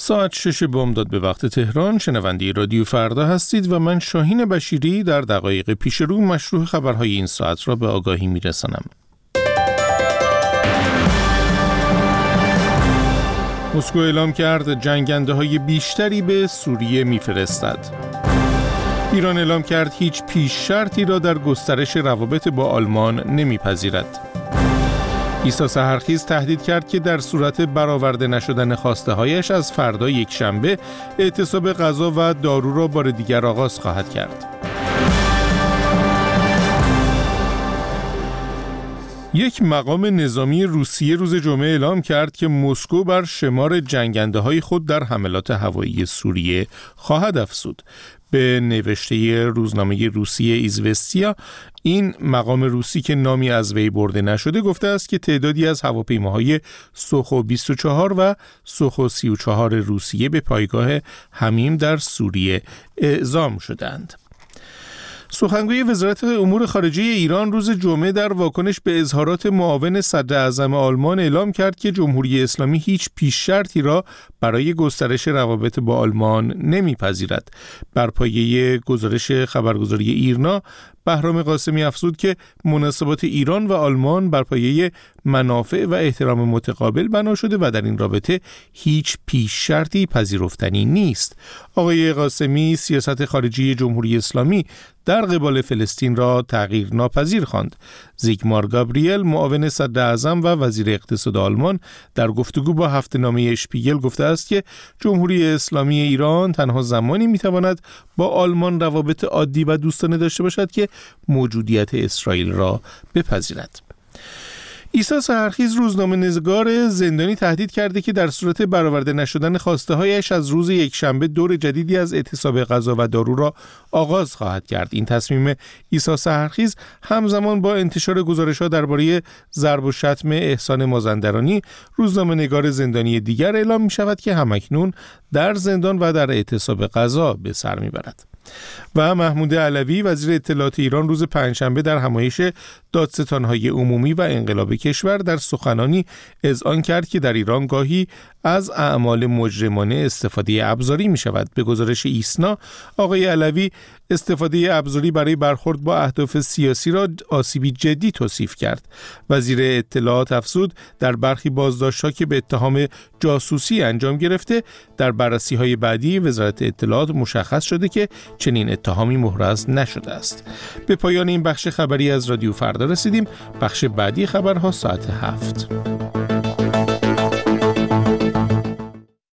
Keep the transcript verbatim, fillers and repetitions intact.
ساعت شش بامداد به وقت تهران. شنونده رادیو فردا هستید و من شاهین بشیری در دقایق پیش رو مشروع خبرهای این ساعت را به آگاهی میرسانم. مسکو اعلام کرد جنگنده های بیشتری به سوریه میفرستد. ایران اعلام کرد هیچ پیش شرطی را در گسترش روابط با آلمان نمیپذیرد. عیسی سحرخیز تهدید کرد که در صورت برآورده نشدن خواسته هایش از فردا یک شنبه اعتصاب غذا و دارو را بار دیگر آغاز خواهد کرد. یک مقام نظامی روسیه روز جمعه اعلام کرد که مسکو بر شمار جنگنده های خود در حملات هوایی سوریه خواهد افزود. به نوشته روزنامه روسیه ایزوستیا، این مقام روسی که نامی از وی برده نشده گفته است که تعدادی از هواپیماهای سوخو بیست و چهار و سوخو سی و چهار روسیه به پایگاه حمیم در سوریه اعزام شدند. سخنگوی وزارت امور خارجه ایران روز جمعه در واکنش به اظهارات معاون صدر اعظم آلمان اعلام کرد که جمهوری اسلامی هیچ پیش شرطی را برای گسترش روابط با آلمان نمیپذیرد. بر پایه گزارش خبرگزاری ایرنا، بهرام قاسمی افزود که مناسبات ایران و آلمان بر پایه منافع و احترام متقابل بنا شده و در این رابطه هیچ پیش شرطی پذیرفتنی نیست. آقای قاسمی سیاست خارجی جمهوری اسلامی در قبال فلسطین را تغییر ناپذیر خواند. زیگمار گابریل، معاون صدر اعظم و وزیر اقتصاد آلمان، در گفتگو با هفته‌نامه اشپیگل گفته است که جمهوری اسلامی ایران تنها زمانی میتواند با آلمان روابط عادی و دوستانه داشته باشد که موجودیت اسرائیل را بپذیرد. عیسی سحرخیز، روزنامه‌نگار زندانی، تهدید کرده که در صورت برآورده نشدن خواسته هایش از روز یکشنبه دور جدیدی از اعتصاب غذا و دارو را آغاز خواهد کرد. این تصمیم عیسی سحرخیز همزمان با انتشار گزارش‌ها درباره ضرب و شتم احسان مازندرانی، روزنامه‌نگار زندانی دیگر، اعلام می‌شود که همکنون در زندان و در اعتصاب غذا به سر می‌برد. و محمود علوی، وزیر اطلاعات ایران، روز پنجشنبه در همایش دادستان‌های عمومی و انقلاب کشور در سخنانی اذعان کرد که در ایران گاهی از اعمال مجرمانه استفاده ابزاری می شود. به گزارش ایسنا، آقای علوی استفاده ابزاری برای برخورد با اهداف سیاسی را آسیبی جدی توصیف کرد. وزیر اطلاعات افزود در برخی بازداشت‌ها که به اتهام جاسوسی انجام گرفته، در بررسی‌های بعدی وزارت اطلاعات مشخص شده که چنین اتهامی محرز نشده است. به پایان این بخش خبری از رادیو فردا رسیدیم. بخش بعدی خبرها ساعت هفت.